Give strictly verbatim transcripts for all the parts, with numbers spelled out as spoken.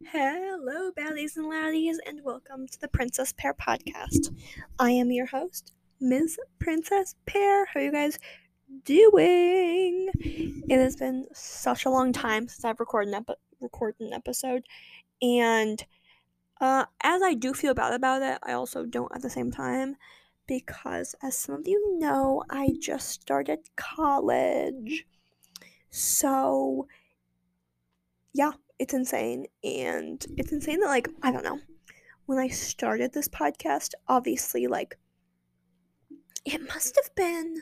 Hello, baddies and laddies, and welcome to the Princess Pear Podcast. I am your host, Miz Princess Pear. How are you guys doing? It has been such a long time since I've recorded an, epi- recorded an episode, and uh, as I do feel bad about it, I also don't at the same time, because as some of you know, I just started college. So, yeah, it's insane, and it's insane that, like, I don't know. When I started this podcast, obviously, like, it must have been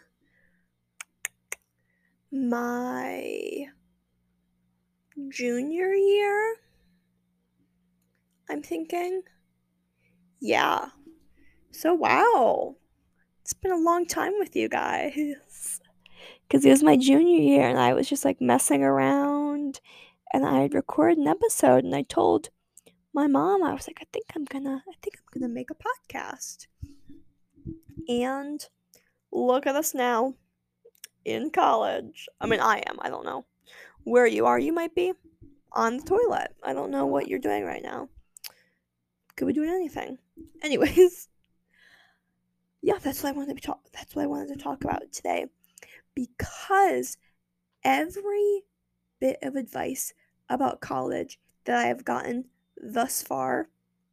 my junior year, I'm thinking. Yeah. So, wow. It's been a long time with you guys. Because it was my junior year, and I was just, like, messing around, and I'd record an episode, and I told my mom, I was like, I think I'm gonna, I think I'm gonna make a podcast. And look at us now. In college. I mean, I am. I don't know where you are. You might be on the toilet. I don't know what you're doing right now. Could be doing anything. Anyways, yeah, that's what I wanted to talk. That's what I wanted to talk about today, because every bit of advice about college that I have gotten thus far,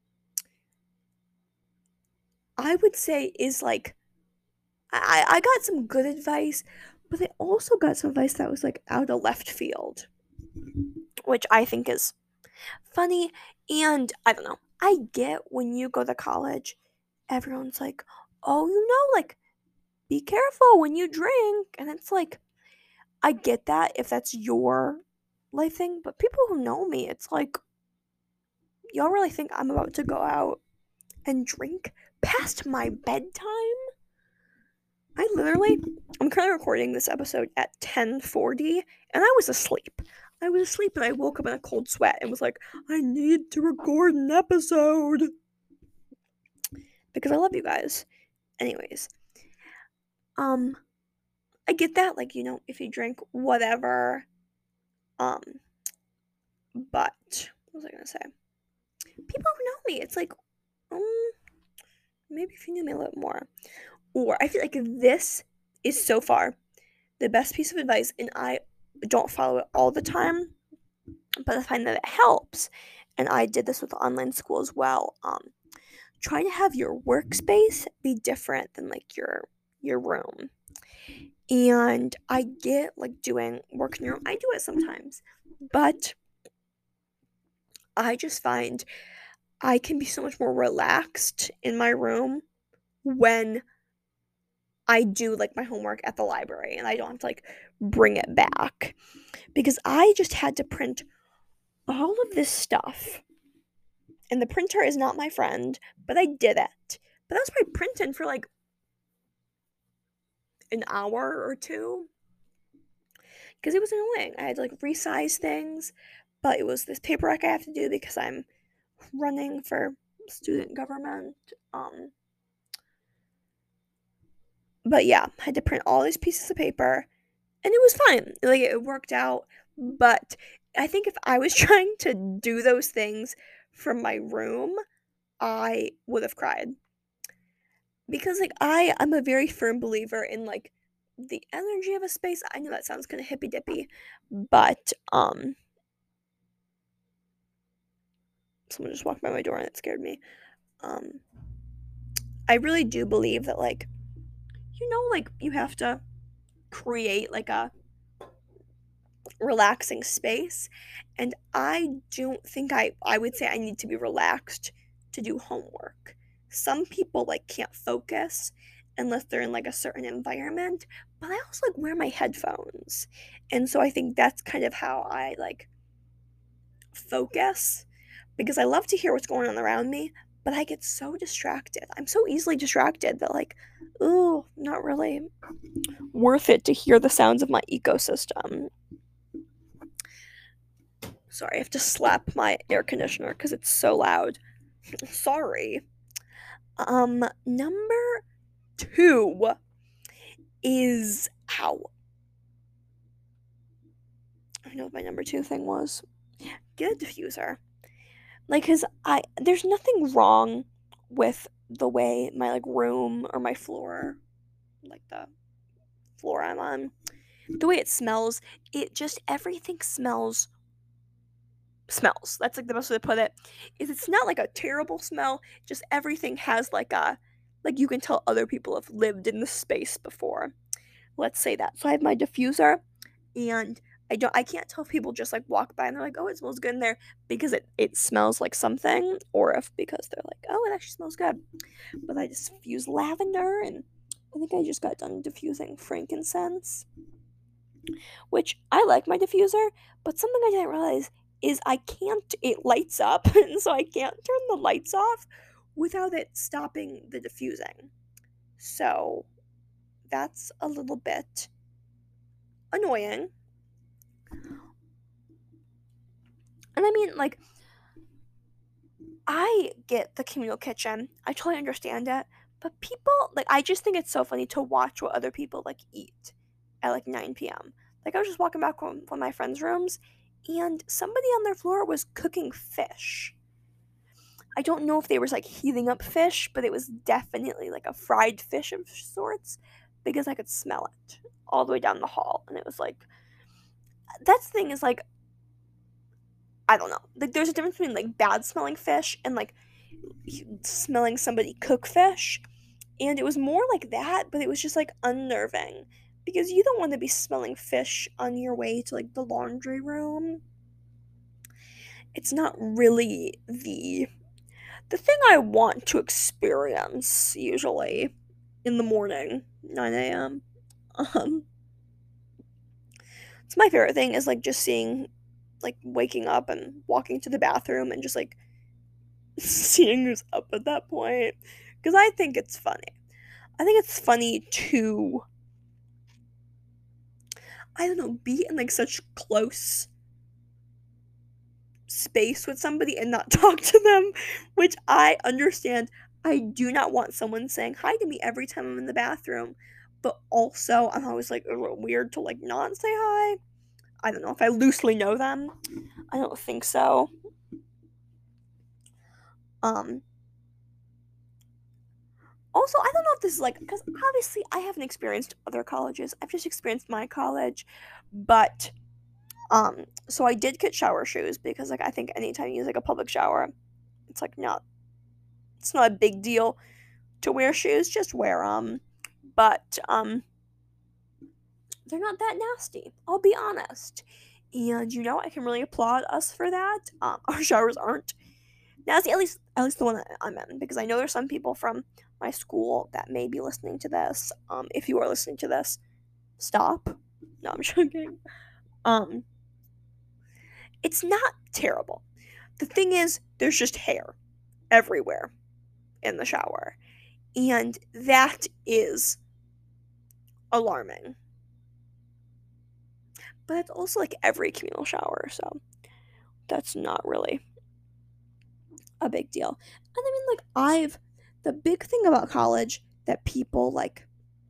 I would say is like, I I got some good advice, but I also got some advice that was like out of left field, which I think is funny. And I don't know. I get when you go to college, everyone's like, oh, you know, like, be careful when you drink. And it's like, I get that if that's your life thing. But people who know me, it's like, y'all really think I'm about to go out and drink past my bedtime? I literally, I'm currently recording this episode at ten forty, and I was asleep. I was asleep, and I woke up in a cold sweat and was like, I need to record an episode. Because I love you guys. Anyways, um, I get that, like, you know, if you drink, whatever. Um, but what was I gonna say? People who know me, it's like, um, maybe if you knew me a little more. Or I feel like this is so far the best piece of advice, and I don't follow it all the time, but I find that it helps. And I did this with online school as well. Um, try to have your workspace be different than like your your room. And I get like doing work in your room. I do it sometimes, but I just find I can be so much more relaxed in my room when I do like my homework at the library and I don't have to like bring it back, because I just had to print all of this stuff, and the printer is not my friend, but I did it. But that was probably printing for like an hour or two, because it was annoying. I had to like resize things, but it was this paperwork I have to do because I'm running for student government. Um, but yeah, I had to print all these pieces of paper, and it was fine. Like, it worked out. But I think if I was trying to do those things from my room, I would have cried. Because like I I'm a very firm believer in like the energy of a space. I know that sounds kind of hippy dippy, but um someone just walked by my door and it scared me. Um I really do believe that, like, you know, like, you have to create like a relaxing space, and I don't think I I would say I need to be relaxed to do homework. Some people like can't focus unless they're in like a certain environment, but I also like wear my headphones. And so I think that's kind of how I like focus, because I love to hear what's going on around me, but I get so distracted. I'm so easily distracted that, like, ooh, not really worth it to hear the sounds of my ecosystem. Sorry, I have to slap my air conditioner because it's so loud. Sorry. Um, number two is ow. I know what my number two thing was. Get a diffuser. Like, 'cause I there's nothing wrong with the way my, like, room or my floor, like, the floor I'm on, the way it smells, it just everything smells smells. That's, like, the best way to put it. Is it's not, like, a terrible smell, just everything has, like, a like, you can tell other people have lived in the space before. Let's say that. So I have my diffuser, and I don't I can't tell if people just, like, walk by and they're like, "Oh, it smells good in there," because it it smells like something, or if because they're like, "Oh, it actually smells good." But I just diffuse lavender, and I think I just got done diffusing frankincense, which I like my diffuser, but something I didn't realize is I can't it lights up, and so I can't turn the lights off without it stopping the diffusing. So, that's a little bit annoying. And I mean, like, I get the communal kitchen. I totally understand it. But people, like, I just think it's so funny to watch what other people, like, eat at, like, nine p.m. Like, I was just walking back from one of my friends' rooms, and somebody on their floor was cooking fish. I don't know if they was, like, heating up fish, but it was definitely, like, a fried fish of sorts, because I could smell it all the way down the hall. And it was, like, that's the thing is, like, I don't know. Like, there's a difference between, like, bad smelling fish and, like, smelling somebody cook fish. And it was more like that, but it was just, like, unnerving. Because you don't want to be smelling fish on your way to, like, the laundry room. It's not really the the thing I want to experience, usually, in the morning, nine a.m. Um, it's my favorite thing is, like, just seeing, like, waking up and walking to the bathroom and just, like, seeing who's up at that point. Because I think it's funny. I think it's funny to, I don't know, be in, like, such close space with somebody and not talk to them, which I understand. I do not want someone saying hi to me every time I'm in the bathroom, but also I'm always, like, a little weird to, like, not say hi. I don't know if I loosely know them. I don't think so. Um, Also, I don't know if this is like, because obviously I haven't experienced other colleges. I've just experienced my college, but um, so I did get shower shoes because, like, I think anytime you use, like, a public shower, it's like not it's not a big deal to wear shoes. Just wear them, but um, they're not that nasty. I'll be honest, and you know I can really applaud us for that. Um, our showers aren't nasty, at least at least the one that I'm in, because I know there's some people from my school that may be listening to this. Um, if you are listening to this, stop. No, I'm joking. Um, it's not terrible. The thing is, there's just hair everywhere in the shower, and that is alarming. But it's also like every communal shower, so that's not really a big deal. And I mean, like, I've the big thing about college that people like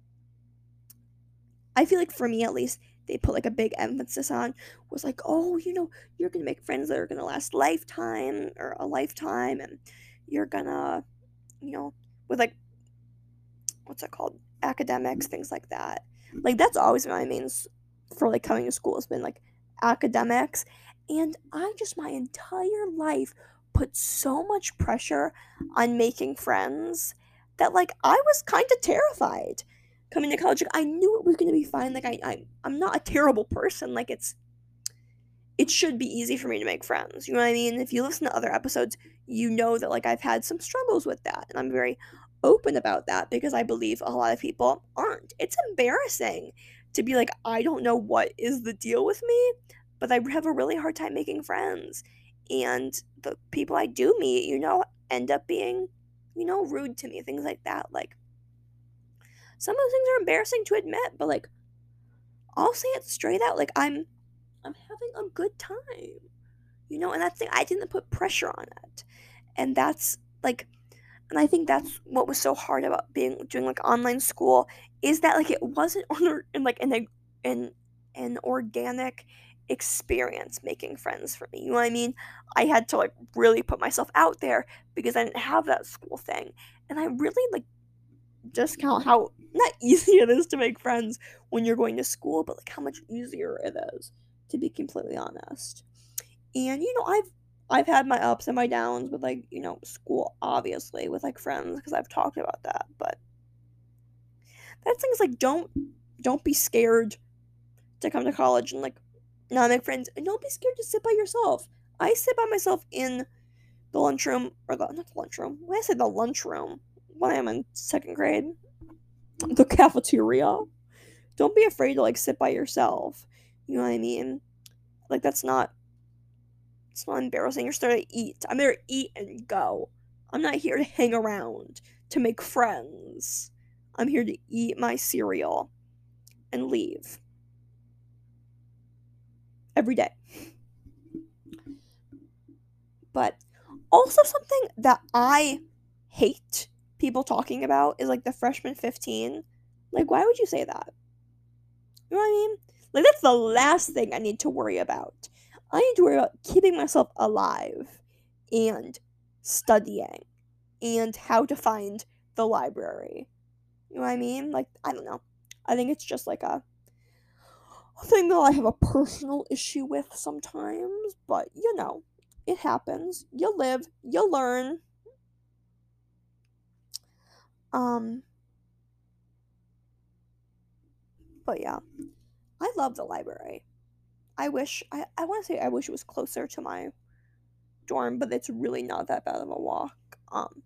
I feel like for me at least, they put like a big emphasis on was like, oh, you know, you're gonna make friends that are gonna last lifetime or a lifetime, and you're gonna, you know, with like what's it called, academics, things like that. Like that's always been my main s- for like coming to school has been like academics, and I just my entire life put so much pressure on making friends that like I was kind of terrified coming to college. Like, I knew it was gonna be fine. Like I, I I'm not a terrible person. Like it's it should be easy for me to make friends. You know what I mean? If you listen to other episodes, you know that like I've had some struggles with that, and I'm very open about that because I believe a lot of people aren't. It's embarrassing to be like, I don't know what is the deal with me, but I have a really hard time making friends. And the people I do meet, you know, end up being, you know, rude to me, things like that. Like some of those things are embarrassing to admit, but like I'll say it straight out. Like I'm I'm having a good time. You know, and that's the thing, I didn't put pressure on it. And that's like and I think that's what was so hard about being doing like online school is that like it wasn't on in like an an an organic experience making friends for me. You know what I mean? I had to like really put myself out there because I didn't have that school thing. And I really like discount how not easy it is to make friends when you're going to school, but like how much easier it is, to be completely honest. And you know, I've I've had my ups and my downs with like, you know, school obviously with like friends because I've talked about that, but that thing's like don't don't be scared to come to college and like not make friends, and don't be scared to sit by yourself. I sit by myself in the lunchroom, or the not the lunchroom. When I say the lunchroom, when I'm in second grade, the cafeteria. Don't be afraid to like sit by yourself. You know what I mean? Like that's not it's not embarrassing. You're there to eat. I'm there to eat and go. I'm not here to hang around to make friends. I'm here to eat my cereal and leave. Every day. But also something that I hate people talking about is like the freshman fifteen. Like, why would you say that? You know what I mean? Like, that's the last thing I need to worry about. I need to worry about keeping myself alive and studying and how to find the library. You know what I mean? Like, I don't know. I think it's just like a, a thing that I have a personal issue with sometimes, but you know, it happens. You live, you learn. Um, but yeah, I love the library. I wish, I, I want to say I wish it was closer to my dorm, but it's really not that bad of a walk. Um,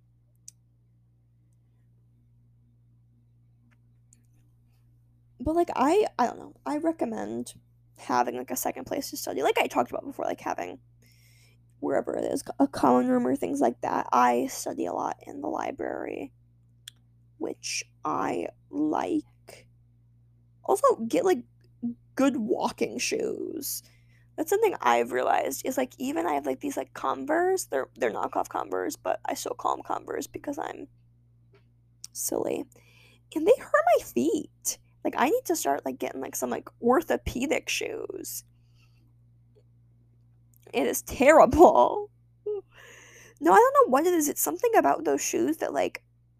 but like I, I don't know. I recommend having like a second place to study, like I talked about before, like having wherever it is a common room or things like that. I study a lot in the library, which I like. Also, get like good walking shoes. That's something I've realized is like even I have like these like Converse. They're they're knockoff Converse, but I still call them Converse because I'm silly. And they hurt my feet. Like I need to start like getting like some like orthopedic shoes. It is terrible. No, I don't know what it is. It's something about those shoes that like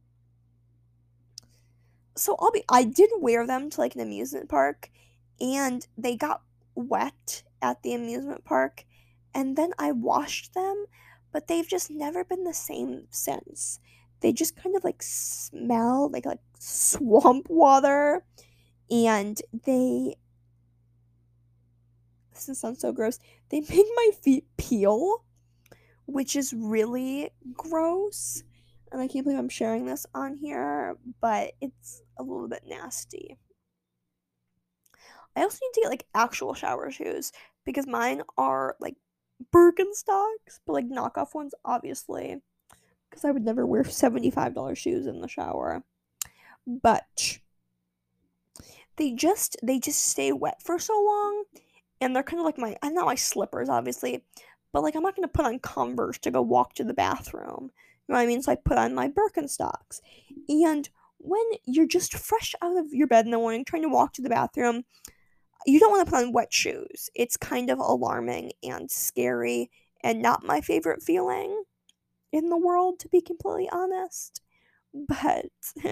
so I'll be I did wear them to like an amusement park and they got wet at the amusement park and then I washed them, but they've just never been the same since. They just kind of like smell like like swamp water and they this sounds so gross. They make my feet peel, which is really gross. And I can't believe I'm sharing this on here, but it's a little bit nasty. I also need to get like actual shower shoes because mine are like Birkenstocks, but like knockoff ones, obviously, because I would never wear seventy-five dollars shoes in the shower. But they just they just stay wet for so long, and they're kind of like my I'm not my slippers, obviously, but like I'm not gonna put on Converse to go walk to the bathroom. You know what I mean? So I put on my Birkenstocks, and when you're just fresh out of your bed in the morning trying to walk to the bathroom, you don't want to put on wet shoes. It's kind of alarming and scary and not my favorite feeling in the world, to be completely honest. But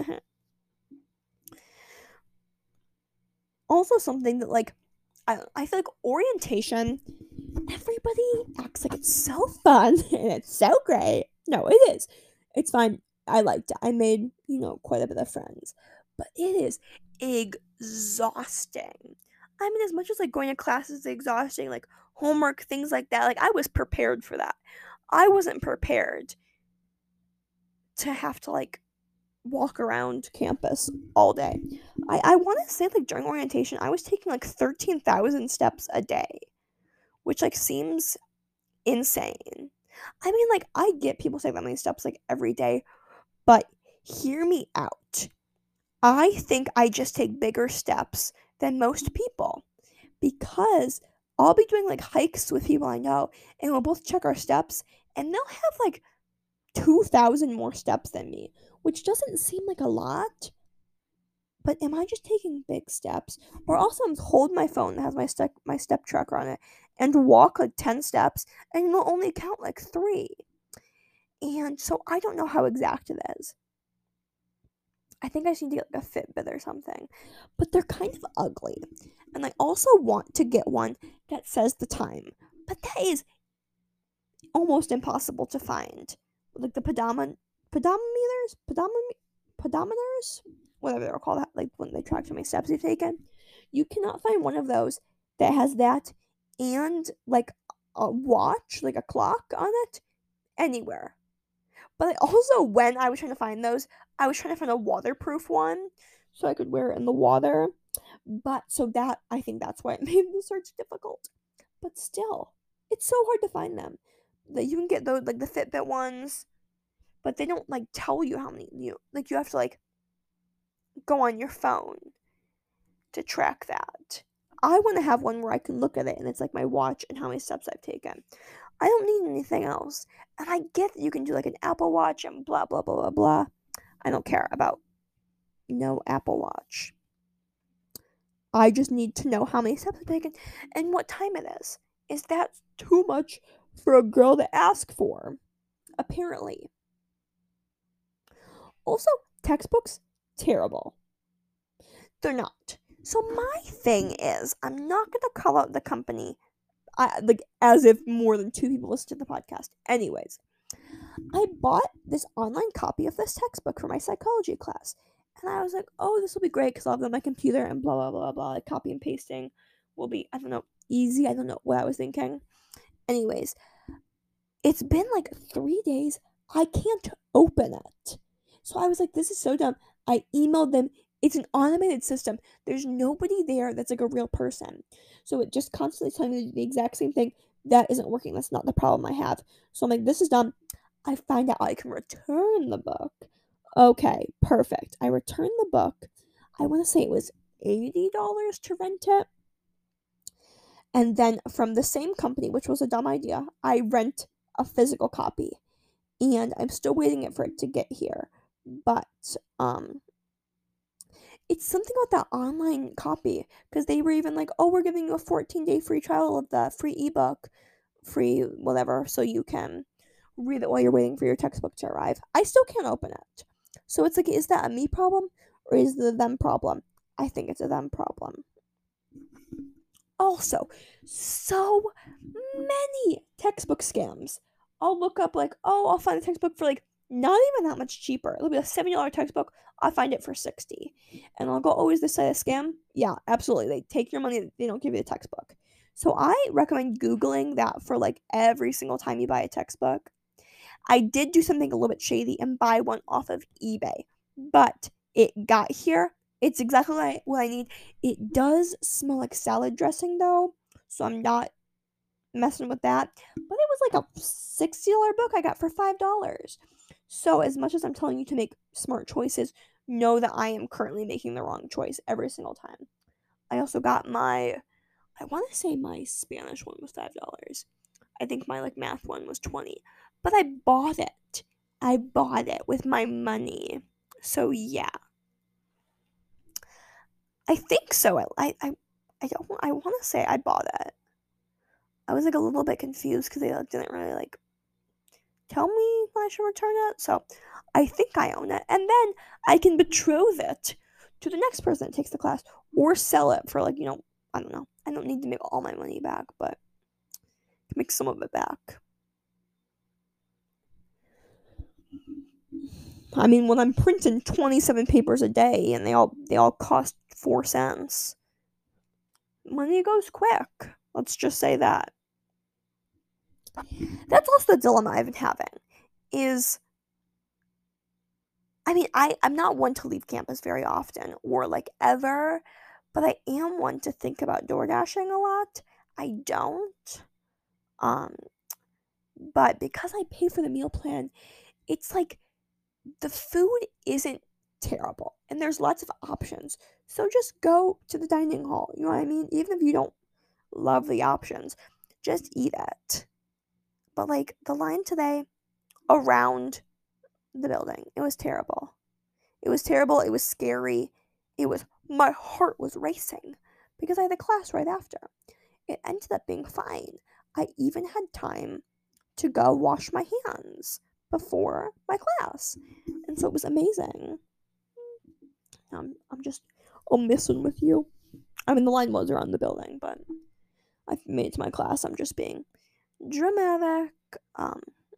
also something that like I I feel like orientation, everybody acts like it's so fun and it's so great. No, it is. It's fine. I liked it. I made, you know, quite a bit of friends. But it is exhausting. I mean, as much as like going to class is exhausting, like homework, things like that, like I was prepared for that. I wasn't prepared to have to like walk around campus all day. I, I want to say like during orientation, I was taking like thirteen thousand steps a day, which like seems insane. I mean, like I get people say that many steps like every day, but hear me out. I think I just take bigger steps than most people because I'll be doing like hikes with people I know and we'll both check our steps and they'll have like two thousand more steps than me, which doesn't seem like a lot, But am I just taking big steps? Or also I'm hold my phone that has my step my step tracker on it and walk like ten steps and it'll only count like three. And so I don't know how exact it is. I think I just need to get like a Fitbit or something. But they're kind of ugly. And I also want to get one that says the time. But that is almost impossible to find. Like the pedometer, pedometers, pedometer, pedometers, whatever they're called, like when they track how many steps you've taken. You cannot find one of those that has that and like a watch, like a clock on it, anywhere. But I also, when I was trying to find those, I was trying to find a waterproof one so I could wear it in the water. But so that, I think that's why it made the search difficult. But still, it's so hard to find them. That you can get those, like the Fitbit ones, but they don't like tell you how many you like. You have to like go on your phone to track that. I want to have one where I can look at it and it's like my watch and how many steps I've taken. I don't need anything else. And I get that you can do like an Apple Watch and blah blah blah blah blah. I don't care about no Apple Watch. I just need to know how many steps I've taken and what time it is. Is that too much for a girl to ask for? Apparently. Also, textbooks, terrible. They're not. So my thing is, I'm not going to call out the company I, like as if more than two people listen to the podcast. Anyways, I bought this online copy of this textbook for my psychology class. And I was like, oh, this will be great because I'll have it on my computer and blah, blah, blah, blah. Like copy and pasting will be, I don't know, easy. I don't know what I was thinking. Anyways, it's been like three days. I can't open it. So I was like, this is so dumb. I emailed them. It's an automated system. There's nobody there that's like a real person. So it just constantly telling me the exact same thing. That isn't working. That's not the problem I have. So I'm like, this is dumb. I find out I can return the book. Okay, perfect. I returned the book. I want to say it was eighty dollars to rent it. And then from the same company, which was a dumb idea, I rent a physical copy. And I'm still waiting for it to get here. But um it's something about that online copy because they were even like, oh, we're giving you a fourteen day free trial of the free ebook, free whatever, so you can read it while you're waiting for your textbook to arrive. I still can't open it. So it's like, is that a me problem or is it a them problem? I think it's a them problem. Also, so many textbook scams. I'll look up like, oh, I'll find a textbook for like not even that much cheaper. It'll be a seventy dollars textbook. I'll find it for sixty dollars. And I'll go, oh, is this site a scam? Yeah, absolutely. They take your money. They don't give you the textbook. So I recommend Googling that for like every single time you buy a textbook. I did do something a little bit shady and buy one off of eBay. But it got here. It's exactly what I, what I need. It does smell like salad dressing though. So I'm not messing with that. But it was like a sixty dollars book I got for five dollars. So as much as I'm telling you to make smart choices, know that I am currently making the wrong choice every single time. I also got my, I want to say my Spanish one was five dollars. I think my like math one was twenty dollars. But I bought it. I bought it with my money. So yeah. I think so. I I I, I don't I want to say I bought it. I was like a little bit confused because they like, didn't really like tell me when I should return it. So I think I own it. And then I can betroth it to the next person that takes the class or sell it for like, you know, I don't know. I don't need to make all my money back, but make some of it back. I mean, when I'm printing twenty-seven papers a day and they all they all cost four cents, money goes quick. Let's just say that. That's also the dilemma I've been having. Is I mean, I I'm not one to leave campus very often or like ever, but I am one to think about door dashing a lot. I don't. Um, but because I pay for the meal plan, it's like the food isn't terrible and there's lots of options. So just go to the dining hall. You know what I mean? Even if you don't love the options, just eat it. But like the line today around the building, it was terrible. It was terrible. It was scary. it was, my heart was racing because I had a class right after. It ended up being fine. I even had time to go wash my hands before my class. And so it was amazing. I'm, I'm just, I'm messing with you. I mean, the line was around the building, but I've made it to my class. I'm just being dramatic. Um,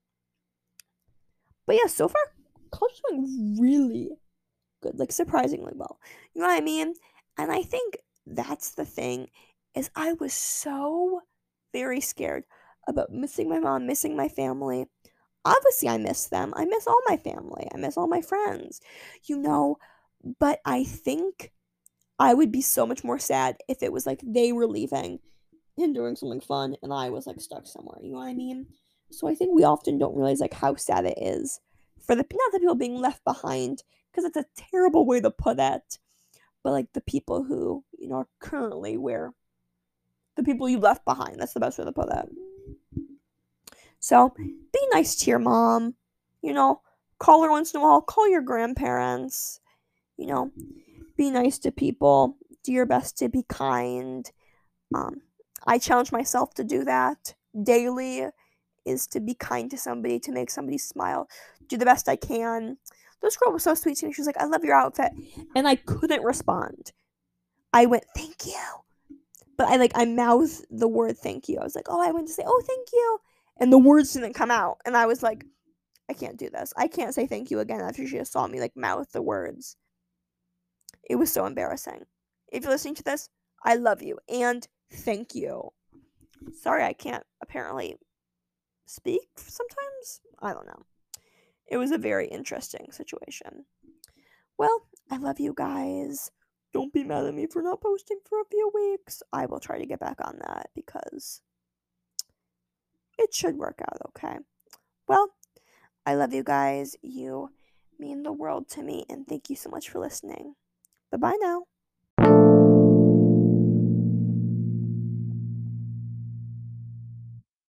but yeah, so far, college is going really good, like surprisingly well. You know what I mean? And I think that's the thing is I was so very scared about missing my mom, missing my family. Obviously, I miss them. I miss all my family. I miss all my friends. You know, but I think I would be so much more sad if it was like they were leaving and doing something fun and I was like stuck somewhere. You know what I mean? So I think we often don't realize like how sad it is for the not the people being left behind because it's a terrible way to put it, but like the people who you know are currently where the people you left behind. That's the best way to put it. So be nice to your mom. You know, call her once in a while. Call your grandparents. You know, be nice to people. Do your best to be kind. Um, I challenge myself to do that daily, is to be kind to somebody, to make somebody smile, do the best I can. This girl was so sweet to me. She was like, I love your outfit. And I couldn't respond. I went, thank you. But I like, I mouthed the word thank you. I was like, oh, I went to say, oh, thank you. And the words didn't come out. And I was like, I can't do this. I can't say thank you again after she just saw me like mouth the words. It was so embarrassing. If you're listening to this, I love you and thank you. Sorry, I can't apparently speak sometimes. I don't know. It was a very interesting situation. Well, I love you guys. Don't be mad at me for not posting for a few weeks. I will try to get back on that because it should work out okay. Well, I love you guys. You mean the world to me, and thank you so much for listening. Bye bye now.